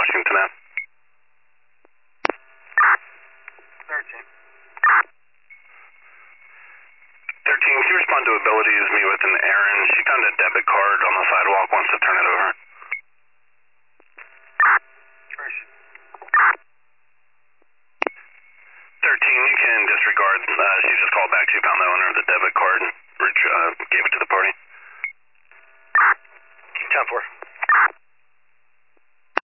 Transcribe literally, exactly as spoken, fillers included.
Washington Ave. thirteen. thirteen, can you respond to ability to use me with an errand? She found a debit card on the sidewalk, wants to turn it over. thirteen, you can disregard. Uh, she just called back. She found the owner of the debit